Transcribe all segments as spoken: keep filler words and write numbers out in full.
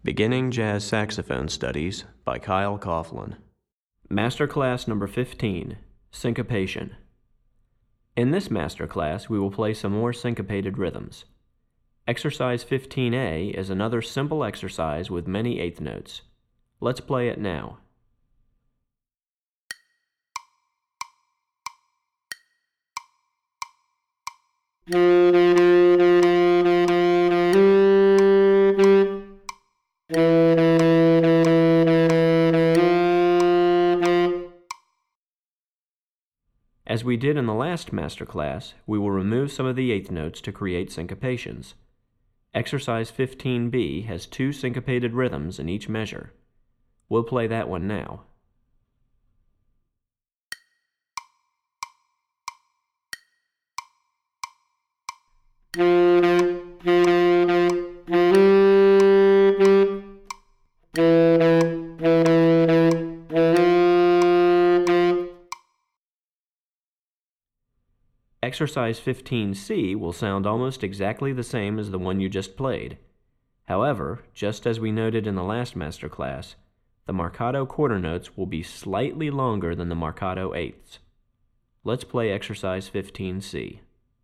Beginning Jazz Saxophone Studies by Kyle Coughlin. Masterclass number fifteen, Syncopation. In this masterclass, we will play some more syncopated rhythms. Exercise fifteen A is another simple exercise with many eighth notes. Let's play it now. As we did in the last masterclass, we will remove some of the eighth notes to create syncopations. Exercise fifteen B has two syncopated rhythms in each measure. We'll play that one now. Exercise fifteen C will sound almost exactly the same as the one you just played. However, just as we noted in the last masterclass, the marcato quarter notes will be slightly longer than the marcato eighths. Let's play exercise fifteen C.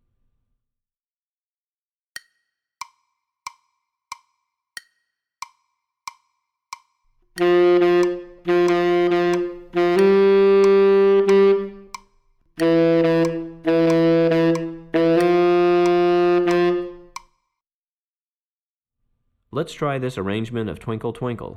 Let's try this arrangement of Twinkle Twinkle.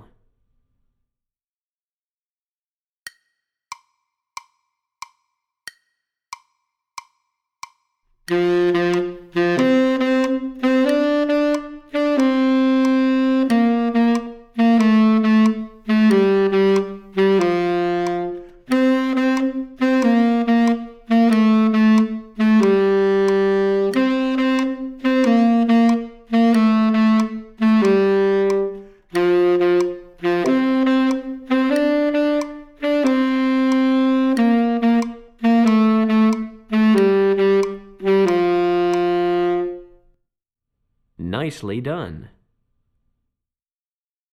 Nicely done.